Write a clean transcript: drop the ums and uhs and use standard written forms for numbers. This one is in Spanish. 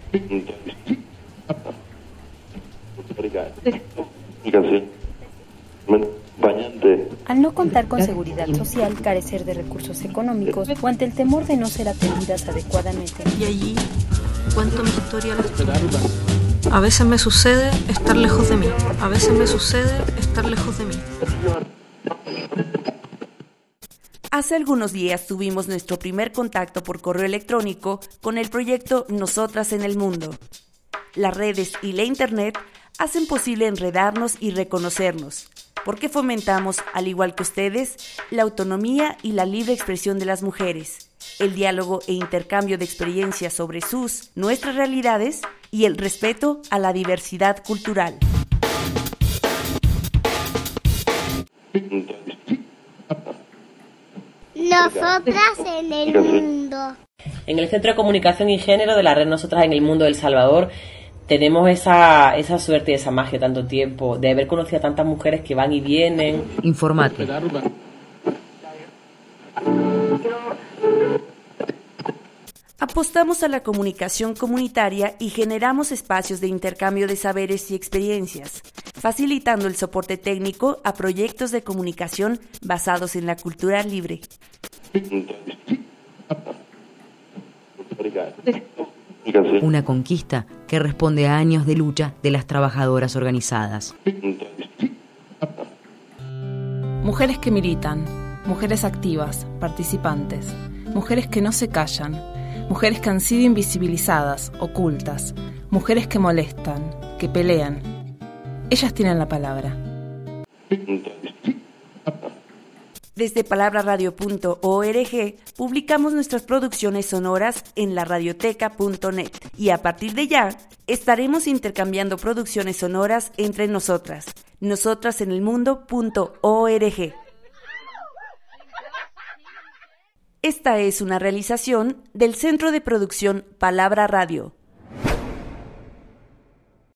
Al no contar con seguridad social, carecer de recursos económicos o ante el temor de no ser atendidas adecuadamente. Y allí cuento mi historia a los demás. A veces me sucede estar lejos de mí, a veces me sucede estar lejos de mí. Hace algunos días tuvimos nuestro primer contacto por correo electrónico con el proyecto Nosotras en el Mundo. Las redes y la internet hacen posible enredarnos y reconocernos, porque fomentamos, al igual que ustedes, la autonomía y la libre expresión de las mujeres, el diálogo e intercambio de experiencias sobre nuestras realidades y el respeto a la diversidad cultural. Nosotras en el mundo. En el Centro de Comunicación y Género de la red Nosotras en el Mundo de El Salvador tenemos esa suerte y esa magia tanto tiempo, de haber conocido a tantas mujeres que van y vienen. Informate. Apostamos a la comunicación comunitaria y generamos espacios de intercambio de saberes y experiencias, facilitando el soporte técnico a proyectos de comunicación basados en la cultura libre. Una conquista que responde a años de lucha de las trabajadoras organizadas. Mujeres que militan, mujeres activas, participantes, mujeres que no se callan, mujeres que han sido invisibilizadas, ocultas, mujeres que molestan, que pelean. Ellas tienen la palabra. Desde palabraradio.org publicamos nuestras producciones sonoras en laradioteca.net y a partir de ya estaremos intercambiando producciones sonoras entre nosotras, nosotrasenelmundo.org. Esta es una realización del Centro de Producción Palabra Radio.